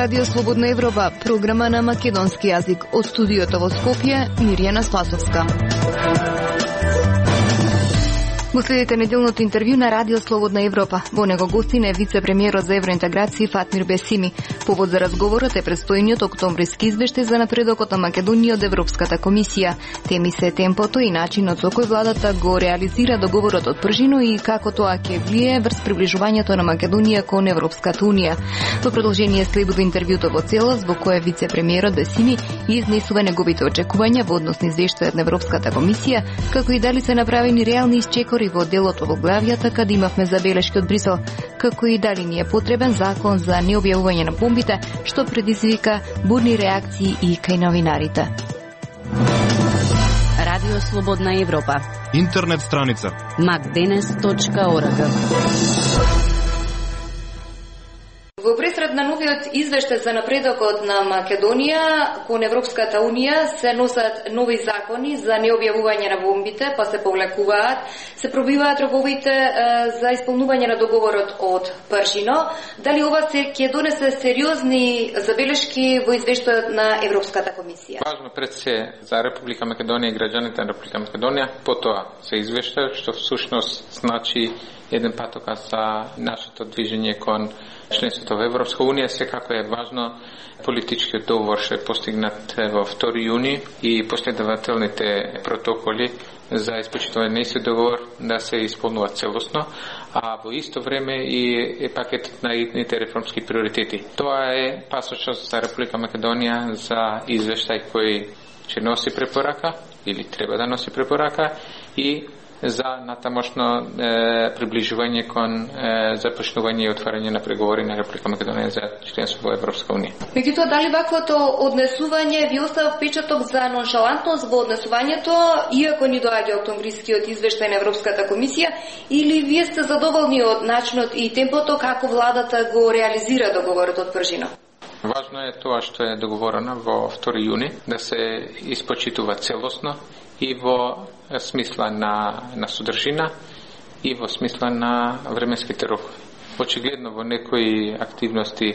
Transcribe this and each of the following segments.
Радио Слободна Европа, програма на македонски јазик. Од студиото во Скопје, Мирјана Спасовска. Го следите неделното интервју на Радио Слободна Европа. Во него гостин е вице-премиерот за евроинтеграција Фатмир Бесими. Повод за разговорот е предстојниот октомвриски извештај за напредокот на Македонија од Европската комисија. Теми се темпото и начинот со кој владата го реализира договорот од Пржино и како тоа ќе влие врз приближувањето на Македонија кон Европската унија. Во продолжение следува интервјуто во целост во кое вице-премиерот Бесими изнесува неговите очекувања во однос на извештајот на Европската комисија, како и дали се направени реални исчекори во делот во главјата каде имавме забелешки од Брисел, како и дали ни е потребен закон за необјавување на бомбите, што предизвика бурни реакции и кај новинарите. Радио Слободна Европа. Интернет страница macdenes.org. Во пресред на новиот извештај за напредокот на Македонија кон Европската унија се носат нови закони за необјавување на бомбите, па се повлекуваат, се пробиваат роковите за исполнување на договорот од Пршино. Дали ова ќе донесе сериозни забелешки во извештајот на Европската комисија? Важно пред се за Република Македонија и граѓаните на Република Македонија, потоа се извештај, што всушност значи еден патока за нашето движење кон членството во Европска унија. Секако е важно политичкиот договор што е постигнат во 2 јуни и последователните протоколи за исполнување на истиот договор да се исполнуваат целосно, а во исто време и пакетот на идните реформски приоритети. Тоа е пасочот за Република Македонија за извештај кој ќе носи препорака или треба да носи препорака и за натамошно приближување кон започнување и отварање на преговори на Република Македонија за членство во Европска унија. Меѓутоа, дали ваквото однесување ви остава впечаток за ноншалантност во однесувањето, иако ни доаѓа октомврискиот извештај на Европската комисија, или вие сте задоволни од начинот и темпото како владата го реализира договорот од Пржино? Важно е тоа што е договорено во 2 јуни да се испочитува целосно и во смисла на содржина и во смисла на временските рокови. Очигледно во некои активности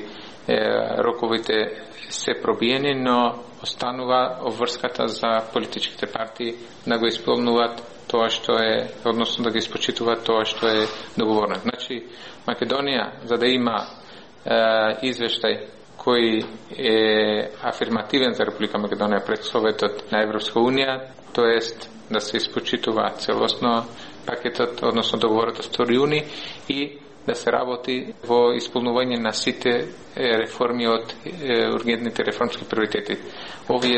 роковите се пробиени, но останува обврската за политичките партии да го исполнуваат тоа што е, односно да го испочитуваат тоа што е договорено. Значи, Македонија, за да има извештај кој е афирмативен за Република Македонија пред Советот на Европска унија, тоест да се испочитува целосно пакетот, односно договорот од 2 јуни и да се работи во исполнување на сите реформи од ургентните реформски приоритети. Овие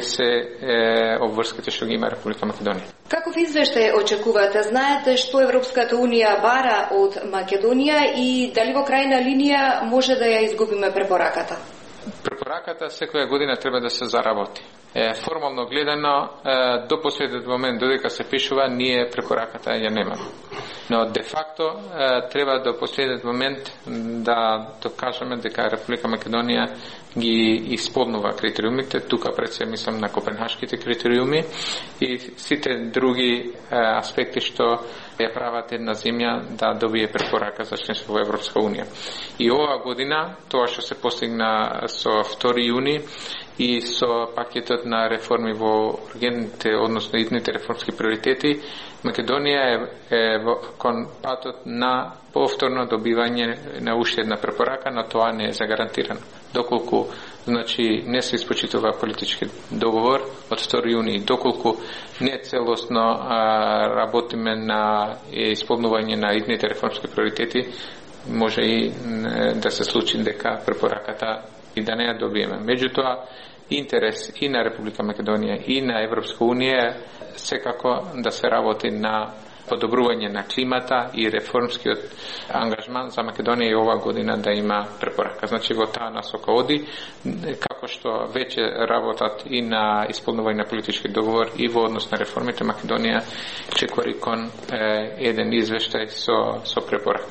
се обврските што ги има Република Македонија. Каков извештај очекувате? Знаете што Европската унија бара од Македонија и дали во крајна линија може да ја изгубиме препораката? Препораката секоја година треба да се заработи. Формално гледано, до последниот момент, додека се пишува, ние препораката ја немаме. Но де факто треба до последниот момент да докажеме дека Република Македонија ги исполнува критериумите, тука пред се мислам на копенхашките критериуми и сите други аспекти што ја прават една земја да добие препорака за членство во Европска унија. И оваа година, тоа што се постигна со 2 јуни и со пакетот на реформи во ургентните, односно идните реформски приоритети, Македонија е кон патот на повторно добивање на уште една препорака, но тоа не е загарантирано. Доколку значи не се испочитува политички договор од 2 јуни, доколку не целосно работиме на исполнување на идните реформски приоритети, може и да се случи дека препораката и да не ја добиеме. Меѓутоа, интерес и на Република Македонија и на Европска унија секако да се работи на подобрување на климата и реформскиот ангажман за Македонија и оваа година да има препорака. Значи во таа насока оди, како што веќе работат и на исполнување на политички договор и во однос на реформите, Македонија чекори кон еден извештај со препорака.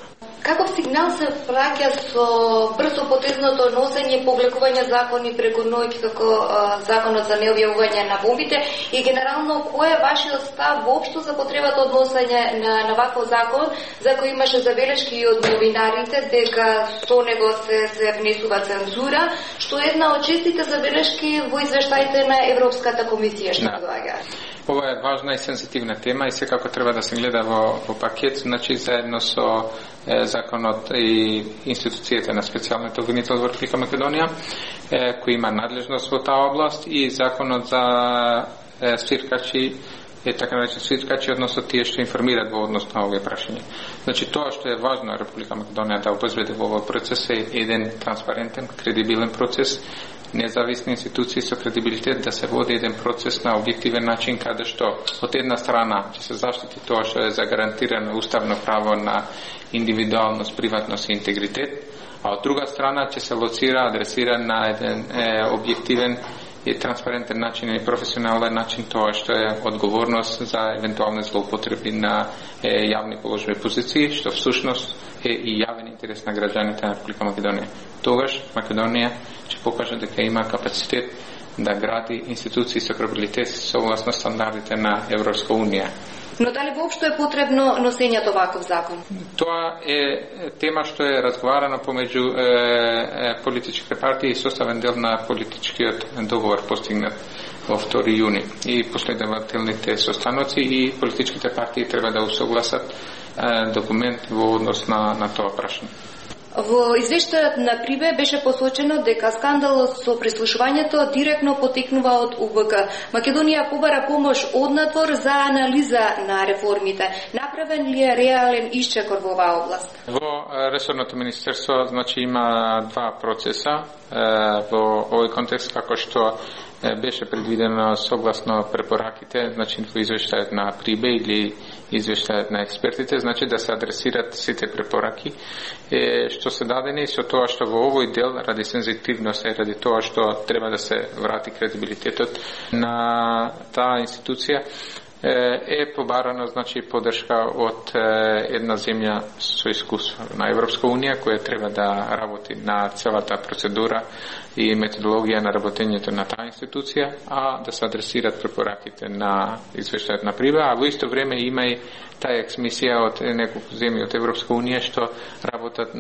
Каков сигнал се праќа со брзо потезното носење повлекување закони преку ноќ како законот за необјавување на бомбите и генерално кој е вашиот став воопшто за потребата од носење на ваков закон за кој имаше забелешки и од новинарите дека со него се внесува цензура, што е една од честите забелешки во извештаите на Европската комисија што доаѓа. Ова е важна и сензитивна тема и секако треба да се гледа во пакет, значи заедно со законот и институцијата на специјалниот обвинител во Република Македонија, кој има надлежност во таа област, и законот за свиркачи, така наречени свиркачи, односно тие што информираат во однос на овие прашања. Значи тоа што е важно Република Македонија да обезбеди во овој процес е еден транспарентен, кредибилен процес, независни институции со кредибилитет, да се води еден процес на објективен начин, каде што од една страна ќе се заштити тоа што е загарантирано уставно право на индивидуалност, приватност и интегритет, а од друга страна ќе се лоцира, адресира на еден објективен и транспарентен начин и професионален начин тоа што е одговорност за евентуални злоупотреби на јавни положени позиции, што всушност е и јавен интерес на граѓаните на Република Македонија. Тогаш Македонија ќе покаже дека има капацитет да гради институции со кредибилитет согласно стандардите на Европска унија. Но дали воопшто е потребно носењето ваков закон? Тоа е тема што е разговарана помеѓу политичките партии и составен дел на политичкиот договор постигнат во 2 јуни и последователните состаноци, и политичките партии треба да усогласат документ во однос на тоа прашање. Во извештајот на Прибе беше посочено дека скандалот со прислушувањето директно потекнува од УВК. Македонија побара помош однадвор за анализа на реформите. Направен ли е реален исчекор во оваа област? Во ресорното министерство значи има два процеса во овој контекст, како што беше предвидено согласно препораките, значи во извештајот на Прибе или извештајот на експертите, значи да се адресират сите препораки што се дадени, со тоа што во овој дел ради сензитивност и ради тоа што треба да се врати кредибилитетот на таа институција, е побарано значи поддршка од една земја со искуство на Европска унија, која треба да работи на целата процедура и методологија на работењето на таа институција, а да се адресират препораките на извештајот на Прибе, а во исто време има и таа ексмисија од неколку земји од Европска унија што работат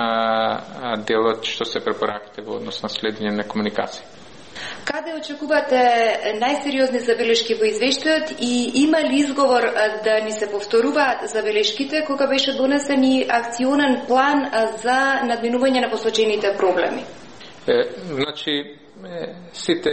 на делот што се препораките во однос на следење на комуникација. Каде очекувате најсериозни забелешки во извештајот и има ли изговор да ни се повторуваат забелешките кога беше донесен и акционен план за надминување на посочените проблеми? Значи, сите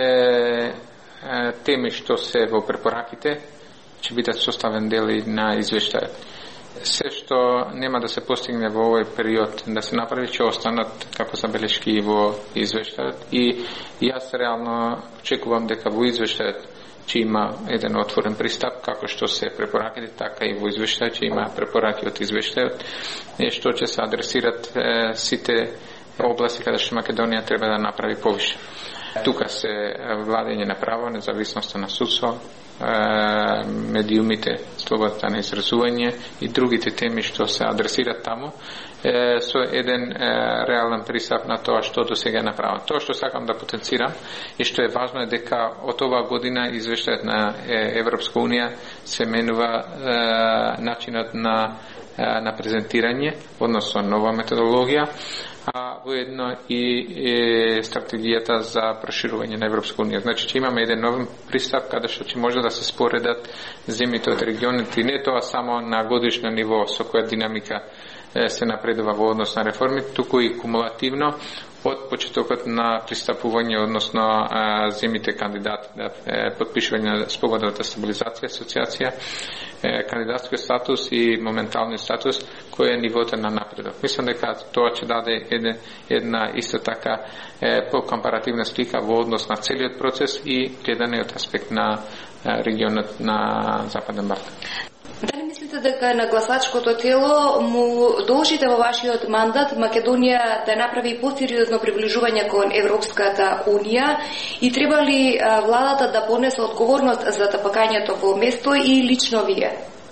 теми што се во препораките ќе бидат составен дел на извештајот. Се што нема да се постигне во овој период да се направи, ќе останат како забелешки во извештајот, и јас реално очекувам дека во извештајот ќе има еден отворен пристап, како што се препораките, така и во извештајот ќе има препораки од извештајот, што ќе се адресират сите области каде што Македонија треба да направи повише. Тука се владење на право, независноста на судство, медиумите, слободата на изразување и другите теми што се адресираат таму, со еден реален пристап на тоа што до сега е направено. Тоа што сакам да потенцирам и што е важно е дека од оваа година извештајот на Европска унија се менува начинот на презентирање, односно нова методологија, а воедно и стратегијата за проширување на Европска унија. Значи ќе имаме еден нов пристап каде што ќе може да се споредат земјите од регионите, и не тоа само на годишно ниво со која динамика се напредува во однос на реформи, туку и кумулативно од почетокот на пристапување, односно земјите кандидати да подпишување на спогодбата стабилизација, асоциација, кандидатски статус и моментални статус, кој е нивото на напредок. Мислам дека тоа ќе даде една исто така по-компаративна слика во однос на целиот процес и гледање од аспект на регионот на Западен Балкан. Дали мислите дека на гласачкото тело му должите во вашиот мандат Македонија да направи посериозно приближување кон Европската унија и треба ли владата да понесе одговорност за тапакањето во место и лично вие?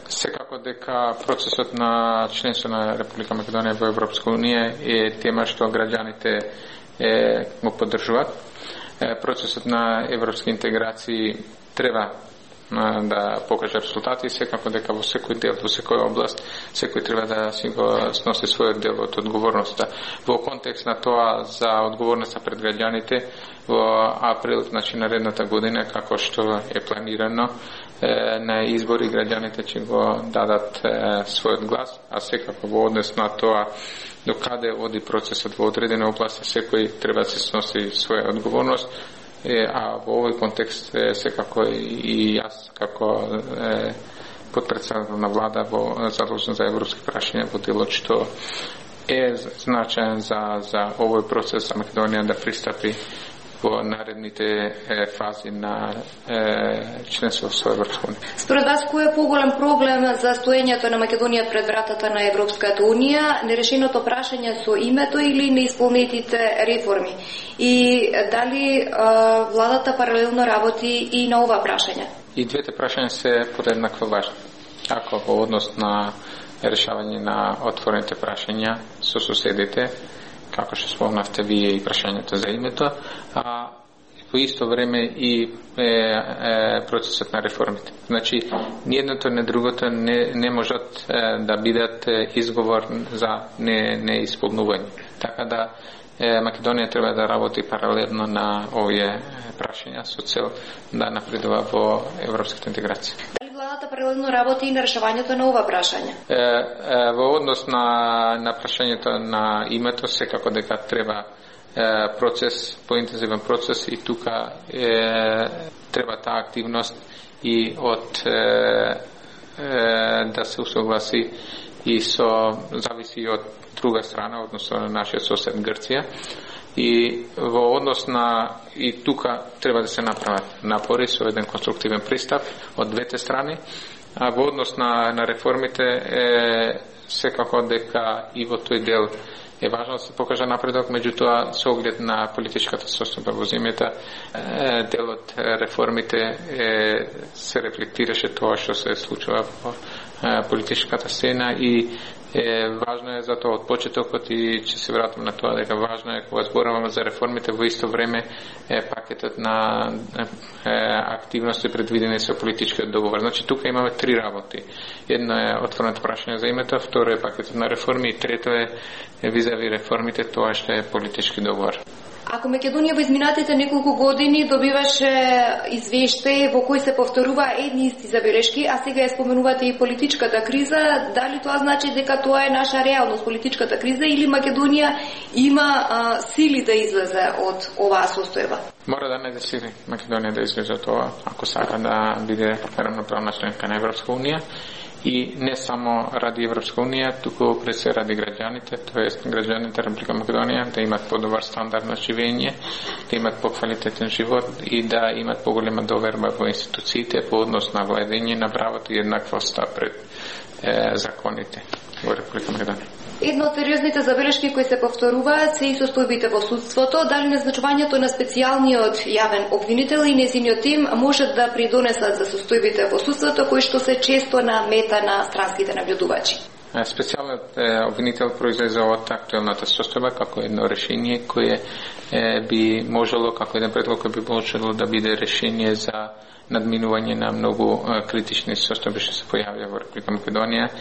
Секако дека процесот на членство на Република Македонија во Европска унија е тема што граѓаните го поддржуваат. Процесот на европски интеграции треба да покаже резултати, секако дека во секој дел, во секоја област, секој треба да си го сноси својот дел од одговорноста. Во контекст на тоа за одговорноста пред граѓаните, во април, значи наредната година, како што е планирано, на избори граѓаните ќе го дадат својот глас, а секако во однос на тоа до каде оди процесот во одредена област, секој треба да се сноси своја одговорност. А во овој контекст секако и јас како подпредседател на влада во задолжен за европски прашања во делот што е значаен за овој процес за Македонија да пристапи во наредните фази на членство со Европска унија. Според вас, кој е поголем проблем за стоењето на Македонија пред вратата на Европската унија, нерешеното прашање со името или неисполнетите реформи? И дали владата паралелно работи и на ова прашање? И двете прашања се подеднакво важни. Ако во однос на решавање на отворените прашања со соседите, како што спомнавте вие и прашањето за името, а во исто време и процесот на реформите. Значи, ни едното ни другото не можат да бидат изговор за неисполнување. Така да Македонија треба да работи паралелно на овие прашања со цел да напредува во европската интеграција. Дали владата паралелно работи и на решавањето на ова прашање? Во однос на прашањето на името, секако дека треба процес, поинтензивен процес и тука треба таа активност и од да се усогласи и зависи од друга страна, односно на нашиот сосед Грција. И во однос на и тука треба да се направат напори со еден конструктивен пристап од двете страни, а во однос на реформите секако дека и во тој дел е важно да се покаже напредок, меѓутоа со оглед на политичката состојба во земјата, делот реформите се рефлектираше тоа што се случува во политичката сцена и важно е затоа од почетокот и ќе се вратам на тоа дека важно е кога зборуваме за реформите во исто време пакетот на активности предвидени со политичкиот договор. Значи тука имаме три работи. Едно е отвореното прашање за името, второ е пакетот на реформи и трето е визави реформите, тоа што е политички договор. Ако Македонија во изминатите неколку години добиваше извештај во кој се повторува едни исти забелешки, а сега ја споменувате и политичката криза, дали тоа значи дека тоа е наша реалност, политичката криза, или Македонија има сили да излезе од оваа состојба? Мора да најде сили Македонија да излезе од тоа, ако сака да биде рамноправна членка на Европска унија. И не само ради Европска унија, туку пред се ради граѓаните, тоест граѓаните Република Македонија да имат подобар стандард на живење, да имат поквалитетен живот и да имат поголема доверба во институциите по однос на владење на правото и еднаквоста пред законите во Република Македонија. Една од сериозните забелешки кои се повторуваат се и состојбите во судството. Дали назначувањето на специјалниот јавен обвинител и нејзиниот тим може да придонесат за состојбите во судството кои што се често на мета на странските наблюдувачи? Специјалниот обвинител произлезе од актуелната состојба како едно решение кое би можело, како еден предлог кој би можело да биде решение за надминување на многу критични состојби што се појавија во Република Македонија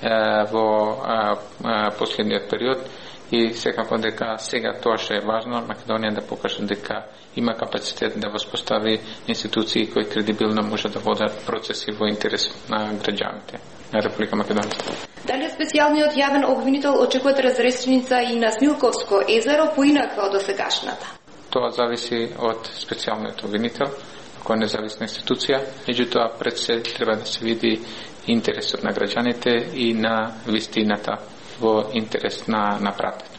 во последниот период и секако дека сега тоа што е важно Македонија да покаже дека има капацитет да воспостави институции кои кредибилно може да водат процеси во интерес на граѓаните на Република Македонија. Дали специјалниот јавен обвинител очекувате разрешница и на Смилковско езеро поинака од досегашната? Тоа зависи од специјалниот обвинител, кој е независна институција, меѓутоа пред се треба да се види интересот на граѓаните и на вистината во интерес на правдата.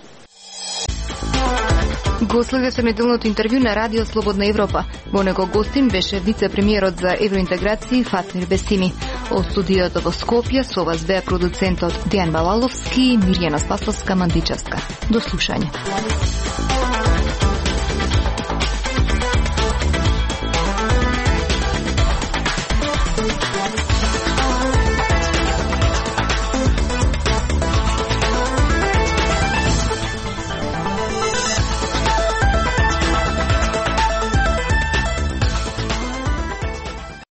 Го следете неделното интервју на Радио Слободна Европа. Во него гостин беше вице-премиерот за евроинтеграција Фатмир Бесими. Од студиото во Скопје со вас беа продуцентот Дејан Балаловски и Мирјана Спасовска-Мандичевска. До слушање.